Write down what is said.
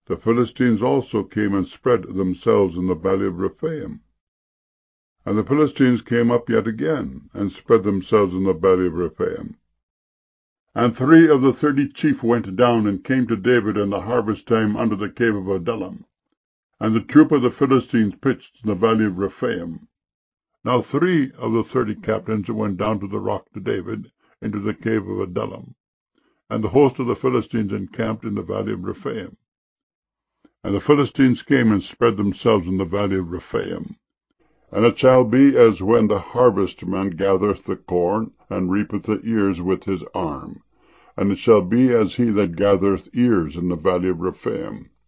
The Philistines also came and spread themselves in the valley of Rephaim. And the Philistines came up yet again, and spread themselves in the valley of Rephaim. And 3 of the 30 chief went down, and came to David in the harvest time under the cave of Adullam. And the troop of the Philistines pitched in the valley of Rephaim. Now 3 of the 30 captains went down to the rock to David, into the cave of Adullam. And the host of the Philistines encamped in the valley of Rephaim. And the Philistines came and spread themselves in the valley of Rephaim. And it shall be as when the harvestman gathereth the corn, and reapeth the ears with his arm. And it shall be as he that gathereth ears in the valley of Rephaim.